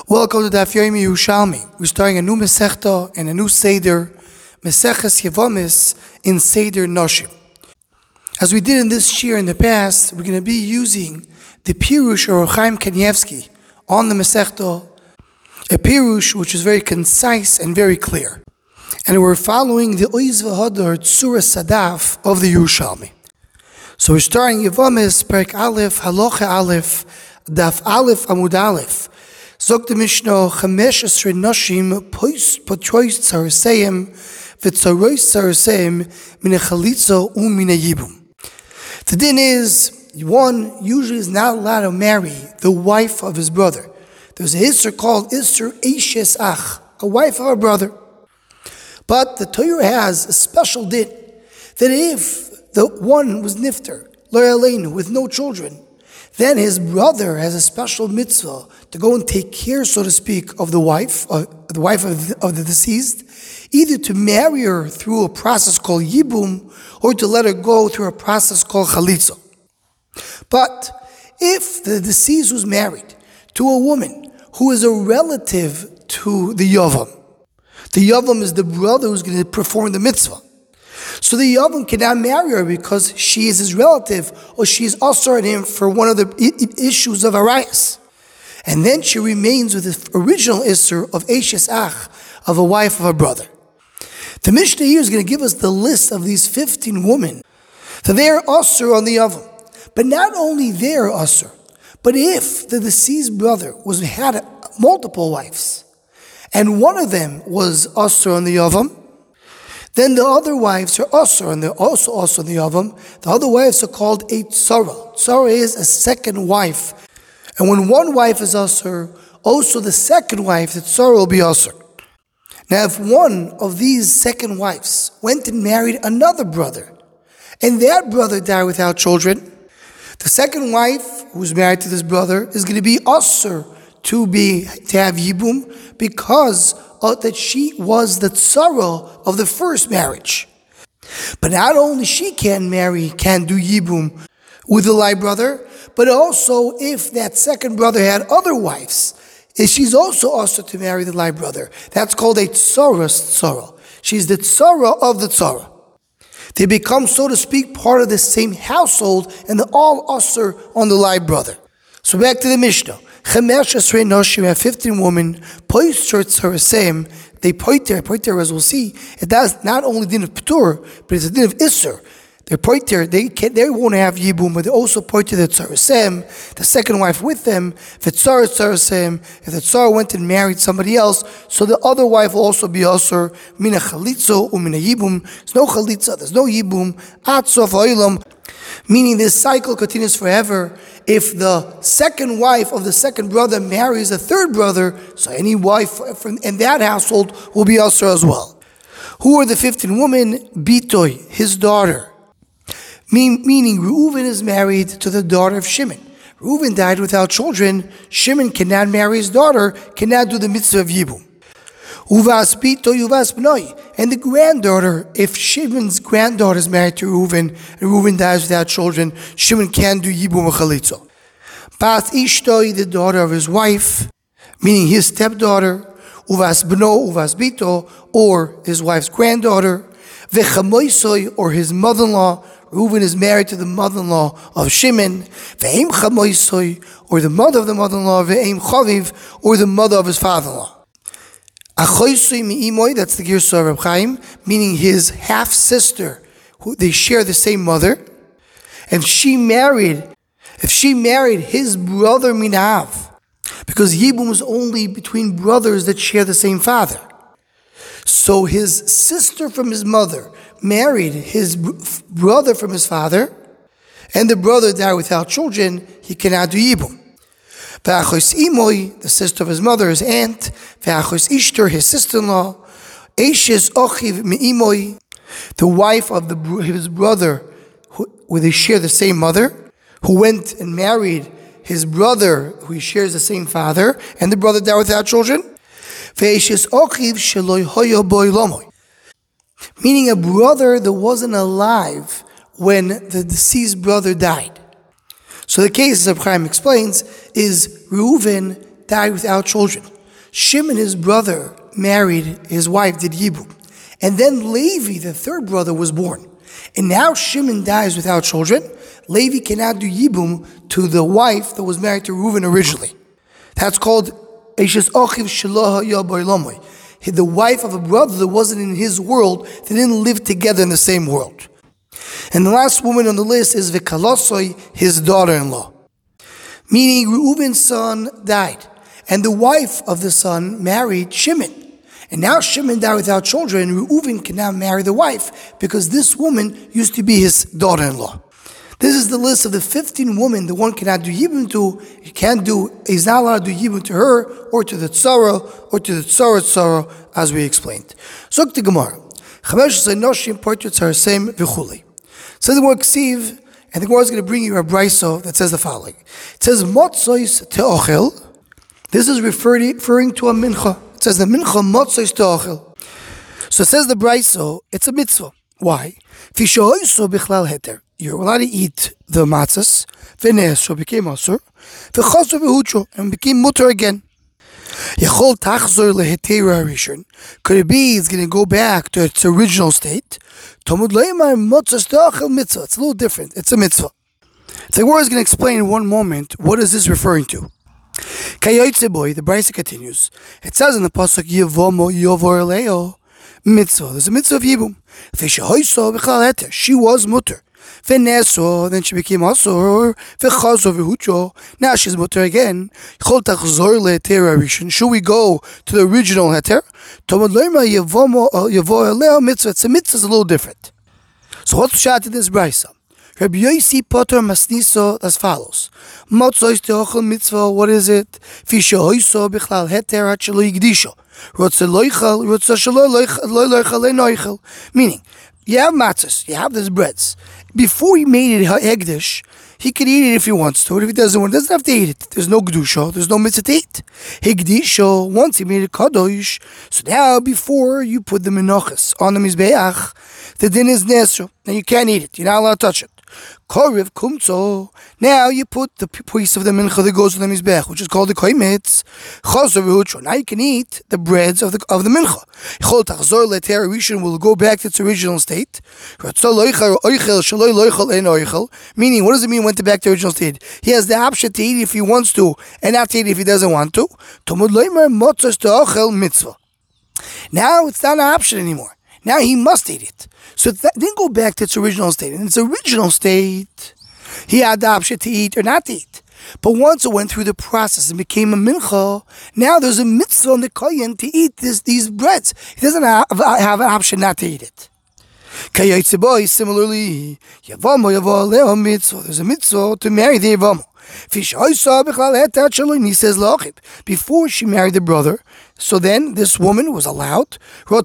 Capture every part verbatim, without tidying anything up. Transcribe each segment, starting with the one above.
Welcome to Daf Yomi Yerushalmi. We're starting a new Masechta and a new Seder, Maseches Yevamis in Seder Noshim. As we did in this year in the past, we're going to be using the Pirush or Chaim Kanievsky on the Masechta, a Pirush which is very concise and very clear. And we're following the Oiz V'Hadar Tzura Sadaf of the Yerushalmi. So we're starting Yevamis, Perek Aleph, Halacha Aleph, Daf Aleph Amud Aleph. Zog the Mishnah, Chamesh Esrei Noshim, Pois Potrois Tzaraseim, V'Tzarois Tzaraseim, Min Chalitza U Min Yibum. The din is, one usually is not allowed to marry the wife of his brother. There's a Isser called Isser Eishes Ach, a wife of a brother. But the Torah has a special din, that if the one was nifter, lo yaleinu, with no children, then his brother has a special mitzvah to go and take care, so to speak, of the wife, uh, the wife of the, of the deceased, either to marry her through a process called yibum, or to let her go through a process called chalitza. But if the deceased was married to a woman who is a relative to the yavam, the yavam is the brother who's going to perform the mitzvah. So the yavam cannot marry her because she is his relative, or she is also on him for one of the I- issues of arayas. And then she remains with the original isser of Eishes Ach, of a wife of a brother. The Mishnah here is going to give us the list of these fifteen women. So they are usher on the yavam. But not only they are usher, but if the deceased brother was had multiple wives, and one of them was usher on the yavam, then the other wives are usher, and they're also usher on the yavam. The other wives are called a tzara. Tzara is a second wife. And when one wife is usher, also the second wife, the tzara, will be usher. Now, if one of these second wives went and married another brother, and that brother died without children, the second wife who's married to this brother is going to be usher to be to have yibum, because uh, that she was the tzara of the first marriage. But not only she can marry, can do yibum with the live brother, but also if that second brother had other wives, she's also also to marry the live brother. That's called a tzara's tzara. She's the tzara of the tzara. They become, so to speak, part of the same household, and they're all usher on the live brother. So back to the Mishnah. Chamesh Esrei Noshim, have fifteen women, Poisher Tzaraseim, they poiter, poiter, as we'll see, it does not only din of P'tur, but it's a din of Isser. They're poiter, they can't, they won't have Yibum, but they also poiter the Tzaraseim, the second wife with them, the Tzara Tzaraseim, if the Tzara went and married somebody else, so the other wife will also be Asur, Mina Chalitzo, Umina Yibum, there's no Chalitza, there's no Yibum, Ad Sof Ha'olam, meaning this cycle continues forever. If the second wife of the second brother marries a third brother, so any wife from in that household will be usher as well. Who are the fifteen women? Bitoy, his daughter. Mean, meaning Reuven is married to the daughter of Shimon. Reuven died without children. Shimon cannot marry his daughter, cannot do the mitzvah of Yibum. Uvas Bitoy, Uvas Bnoi. And the granddaughter, if Shimon's granddaughter is married to Reuven, and Reuven dies without children, Shimon can do Yibum Chalitzo. Bas Ishtoi, the daughter of his wife, meaning his stepdaughter, Uvas Bno, Uvas Bito, or his wife's granddaughter, Vechamoisoi, or his mother-in-law. Reuven is married to the mother-in-law of Shimon, Ve'em Chamoisoi, or the mother of the mother-in-law, Ve'em Chaviv, or the mother of his father-in-law. Achoisui mi'imoy, that's the Girsah of Reb Chaim, meaning his half-sister, who they share the same mother. If she married, if she married his brother Minav, because Yibum is only between brothers that share the same father. So his sister from his mother married his brother from his father, and the brother died without children, he cannot do Yibum. Ve'achos imoy, the sister of his mother, his aunt. Ve'achos ishter, his sister-in-law. Eishes ochiv mi'imoy, the wife of the, his brother, who, where they share the same mother, who went and married his brother, who shares the same father, and the brother died without children. Ve'eishes ochiv sheloi hoyo boi lomoy, meaning a brother that wasn't alive when the deceased brother died. So the case, as Chaim explains, is Reuven died without children. Shimon, his brother, married his wife, did Yibum. And then Levi, the third brother, was born. And now Shimon dies without children. Levi cannot do Yibum to the wife that was married to Reuven originally. That's called Eishes Ochiv Shelaha Yaboilomoy. The wife of a brother that wasn't in his world, they didn't live together in the same world. And the last woman on the list is Vikalosoi, his daughter-in-law. Meaning Reuven's son died. And the wife of the son married Shimon. And now Shimon died without children, and Reuven can now marry the wife because this woman used to be his daughter-in-law. This is the list of the fifteen women that one cannot do Yibum to. He can't do, he's not allowed to do Yibum to her, or to the Tzara, or to the Tzara Tzara, as we explained. So the Gemara. Says the word Ksiv, and the Gemara is going to bring you a brayso that says the following. It says, Motzois te'ochel. This is referring to a mincha. It says the mincha motzois te'ochel. So it says the brayso, it's a mitzvah. Why? You're allowed to eat the matzahs, v'nesho became asur, v'chasur v'hucho, and became mutter again. Yachol tachzor lehetera rishon. Could it be it's going to go back to its original state? Tomud leimar motzas te'achel mitzvah. It's a little different. It's a mitzvah. So the word is going to explain in one moment what is this referring to. Kayotze boy, the brayso continues. It says in the pasuk Yevomo Yovor Leo mitzvah. There's a mitzvah of Yibum. She was mutter. Then she became asur. Now she's mutter again. Should we go to the original heter? It's a mitzvah is a little different. So what's the shot in this brayso? Rabbi Yosi Potter Masniso as follows. Motzois teochel mitzvah, what is it? Fisha hoiso bichlal heter hat shelo yigdisho. Rotze loichel, rotze shelo loichel enoichel. Meaning, you have matzahs, you have these breads. Before he made it hegdish, he could eat it if he wants to. If he doesn't want, he doesn't have to eat it. There's no gedusha, there's no mitzvah to eat. Higdisho, once he made it kadosh, so now before you put the menachas on the mizbeach, the din is nesro. Now you can't eat it. You're not allowed to touch it. Koriv kumtzo. Now you put the piece of the mincha that goes to the mizbech, which is called the koimitz. Chazor v'hucho. Now you can eat the breads of the of the mincha. Chol tachzor leter rishon will go back to its original state. Meaning, what does it mean went back to original state? He has the option to eat if he wants to, and not to eat if he doesn't want to. Tomud leimer motzos teochel mitzvah. Now it's not an option anymore. Now he must eat it. So that didn't go back to its original state. In its original state, he had the option to eat or not to eat. But once it went through the process and became a mincha, now there's a mitzvah on the kohen to eat this, these breads. He doesn't have, have an option not to eat it. Similarly, there's a mitzvah to marry the Yavamo. He says, before she married the brother, so then this woman was allowed. So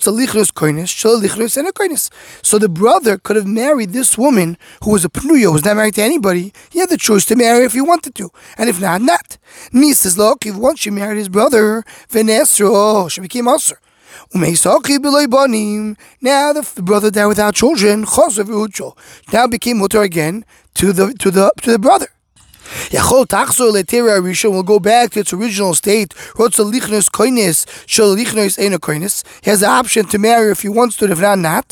the brother could have married this woman who was a pnuya, who was not married to anybody. He had the choice to marry if he wanted to. And if not, not. Once she married his brother, she became asur. Now the brother died without children. Now became mutter again to the to the to the brother. Yachol tachzor leteira rishon will go back to its original state. He has the option to marry if he wants to, if not, not.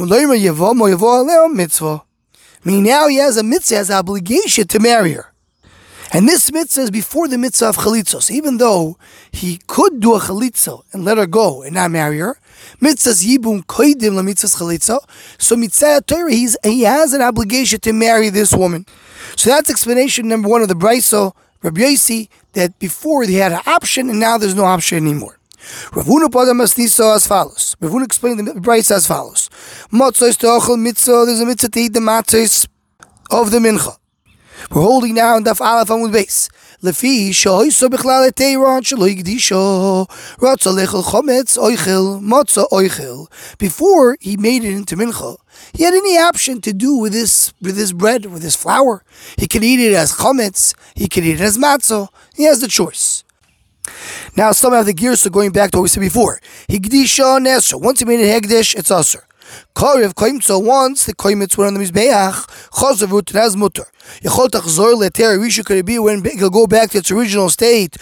Meaning now he has a mitzvah, has an obligation to marry her. And this mitzvah is before the mitzvah of chalitzos. Even though he could do a chalitza and let her go and not marry her, mitzvahs yibum koidim la mitzvahs chalitza. So mitzvah Torah, he's he has an obligation to marry this woman. So that's explanation number one of the brayso, Rabbi Yosi, that before they had an option and now there's no option anymore. Rav Huna Pada Masniso as follows. Rav Huna explained the brayso as follows. Matzos teochel mitzvah. There's a mitzvah to eat the matzos of the mincha. We're holding now on Daf Aleph Amud Beis. Lefi shoyso bichlal eteiron shelo yigdisho ratza lechel chometz oichel matza oichel. Before he made it into mincha, he had any option to do with this with this bread, with this flour. He could eat it as chometz. He could eat it as matzah. He has the choice. Now some have the gears, so going back to what we said before. Higdisho nesher. Once he made it hegdish, it's asur. Kariv koimtzo, once the koimitz went on the mizbeach, chazavut has mutter. Yechol tachzor leter rishu, could it be when he'll go back to its original state?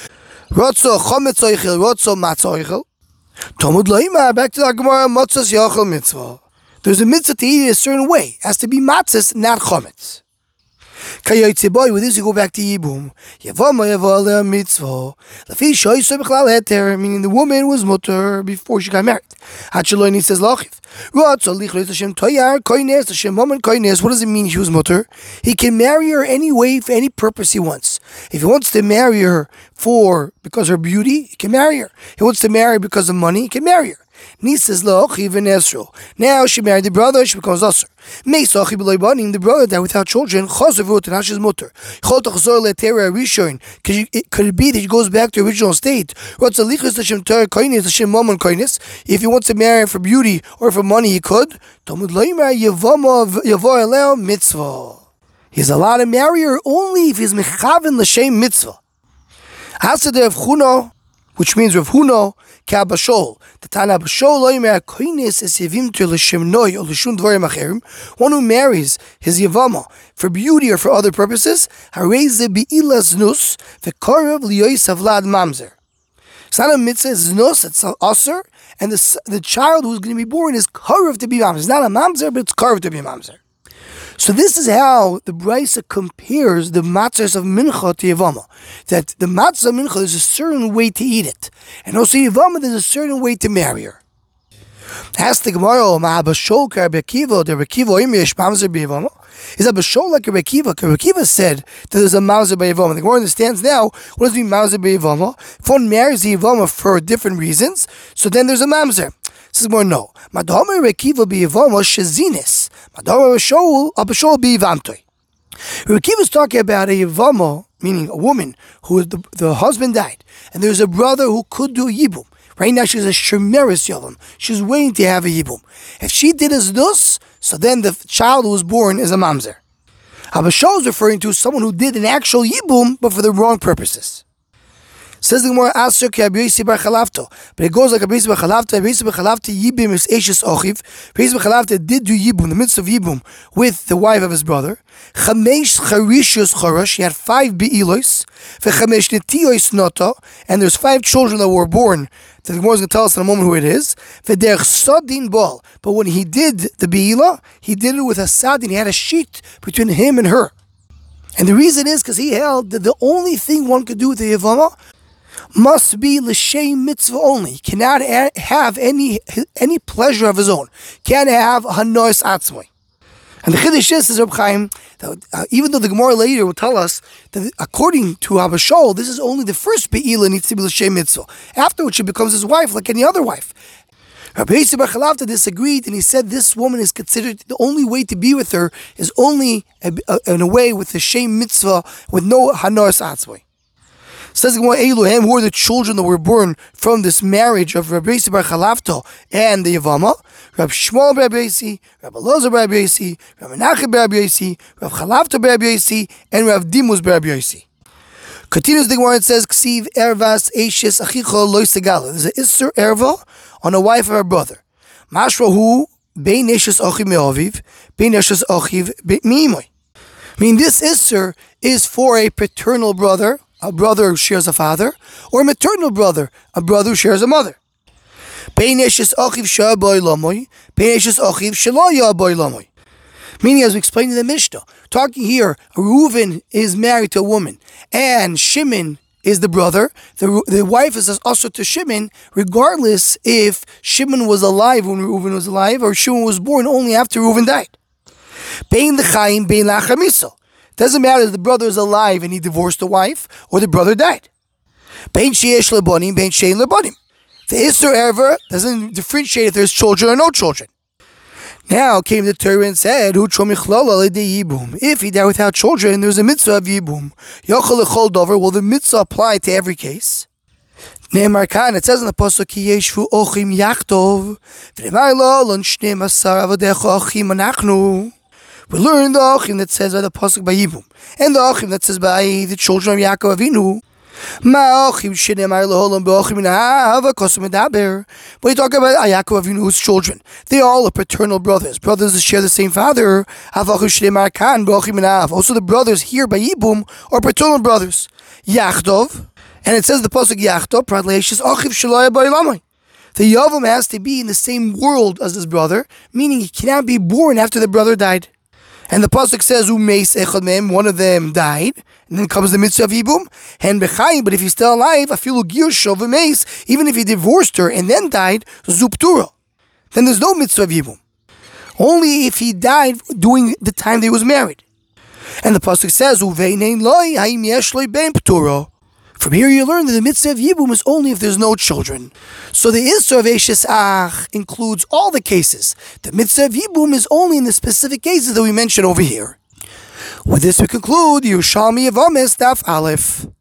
Rotzo chometz oichel, rotzo matzah oichel. Talmud loimar, back to the Gemara, matzos yachol mitzvah. There's a mitzvah to eat it a certain way. It has to be matzahs, not chometz. Kayotze boy, with this we go back to Yibum. Yavama yavala mitzvah. Lafi shoyso b'chlal heter, meaning the woman was mutter before she got married. Hacheloni says lachiv. Rotzo lichlos Hashem toyar koines Hashem momen koines. What does it mean she was mutter? He can marry her any way for any purpose he wants. If he wants to marry her for because of her beauty, he can marry her. He wants to marry her because of money, he can marry her. Nisa's lochiv and Esro. Now she married the brother, she becomes usher. Meisachi b'loibanim, the brother died without children. Chazavut and Hash's mutter. Chol tachzor le'tera rishon. Could it be that he goes back to the original state? Rotzalichus Hashem Torah koines Hashem momon koines. If he wants to marry her for beauty or for money, he could. Talmud loimar yavama yavo eleo mitzvah. He's allowed to marry her only if he's mechaven l'shem mitzvah. Hasader of Chuno, which means Rav Huno, Kabashol. The Tana Bashol loimer koines es yevim to l'shem noi or l'shum dvarim acherim. One who marries his yavama for beauty or for other purposes, hareze be'ilah znus v'korav liyois avlad mamzer. It's not a mitzvah, it's znus, it's aser, and the the child who's going to be born is korav to be mamzer. It's not a mamzer, but it's korav to be mamzer. So this is how the Brisa compares the matzahs of mincha to Yavama. That the matzah of mincha, there's a certain way to eat it. And also Yavama, there's a certain way to marry her. Ask the Gemara, Ma'abashol Rabbi Akiva, the Rabbi Akiva Imish mamzer b'Yavama. Is Abashol like Rabbi Akiva? Rabbi Akiva said that there's a mamzer by Yavama. The Gemara understands now, what does it mean mamzer by Yavama? If one marries the Yavama for different reasons, so then there's a mamzer. This is more no. Madhomer Rekiva b'Yavama shezinis. Madhomer Abashol Abashol b'Yavamtoi. Rekiva is talking about a Yavama, meaning a woman who the, the husband died, and there's a brother who could do a Yibum. Right now she's a shemeris Yavam. She's waiting to have a Yibum. If she did as dus, so then the child who was born is a mamzer. Abashol is referring to someone who did an actual Yibum, but for the wrong purposes. Says the Gemara, Aser ki Rabbi Yossi bar Chalavto. But it goes like Rabbi Yossi bar Chalavto. Rabbi Yossi bar Chalavto Yibim is Eishes Ochiv. Rabbi Yossi bar Chalavto did do Yibum, in the midst of Yibum, with the wife of his brother. Chamesh Charishus Chorosh. He had five Be'ilos. Vechamesh Netiyos Noto. And there's five children that were born. The Gemara is going to tell us in a moment who it is. V'derech Sadin Bal. But when he did the Be'ilah, he did it with a Sadin. He had a sheet between him and her. And the reason is because he held that the only thing one could do with the Yavama must be l'shem mitzvah only. He cannot have any any pleasure of his own. Can't have hanos atzmoi. And the chiddush is, says Reb Chaim, that uh, even though the Gemara later will tell us that according to Abashol, this is only the first be'ilah needs to be l'shem mitzvah. Afterwards, she becomes his wife like any other wife. Rabbi Yossi bar Chalavta disagreed, and he said this woman is considered the only way to be with her is only a, a, in a way with the shem mitzvah with no hanos atzmoi. Says Elohim, who are the children that were born from this marriage of Rabbi Yossi bar Chalavta and the Yavama? Rabbi Shmuel bar Rabbi Yossi, Rabbi Elazar bar Rabbi Yossi, Rabbi Menachem bar Rabbi Yossi, Rabbi Chalavta bar Rabbi Yossi, and Rabbi Dimus bar Rabbi Yossi. Continues the Gemara and says, Ksiv ervas eishes achicha loy segala. There's an Isser erva on a wife of her brother. Mashra hu bein eishes achiv me'aviv, bein eishes achiv me'imoy. Meaning this Isser is for a paternal brother, a brother who shares a father, or a maternal brother, a brother who shares a mother. Meaning, as we explained in the Mishnah, talking here, Reuven is married to a woman, and Shimon is the brother. The, the wife is also to Shimon, regardless if Shimon was alive when Reuven was alive, or Shimon was born only after Reuven died. Bein l'chaim, bein l'achamisol. Doesn't matter if the brother is alive and he divorced the wife, or the brother died. Bein sheyesh lebanim, bein shein lebanim. The Isser Erver doesn't differentiate if there's children or no children. Now came the Torah and said, if he died without children, there's a mitzvah of Yibum. Yochel lechol dover, will the mitzvah apply to every case? Ne'emar kan, it says in the Pasuk, Ki yeshvu ochim yachtov, v'nemar lo, lon shneim asar avodecha ochim anachnu. We learned the Achim that says by the Pasuk by Yibum, and the Achim that says by the children of Yaakov Avinu. Ma Achim shenemar leholam be'achim na'ava kosum medaber. But you talk about Yaakov Avinu's children. They all are paternal brothers. Brothers that share the same father. Havachim shenemar kan be'achim na'ava. Also the brothers here by Yibum are paternal brothers. Yachtov And it says the pasuk Yachto Prat Leishis Achiv Shelo Ba'olamai. The Yavam has to be in the same world as his brother, meaning he cannot be born after the brother died. And the pasuk says Umeis Echad Mehem, one of them died, and then comes the mitzvah of Yibum. And Bechayim, but if he's still alive, Afilu Girsho V'Meis, even if he divorced her and then died, Zuptura. Then there's no mitzvah of Yibum. Only if he died during the time they was married. And the pasuk says Uveinein Loi Haim Yesh Loi Ben Pturo. From here you learn that the mitzvah of Yibum is only if there's no children. So the Isser of Eishes Ach includes all the cases. The mitzvah of Yibum is only in the specific cases that we mentioned over here. With this we conclude Yerushalmi Yevamos Daf Aleph.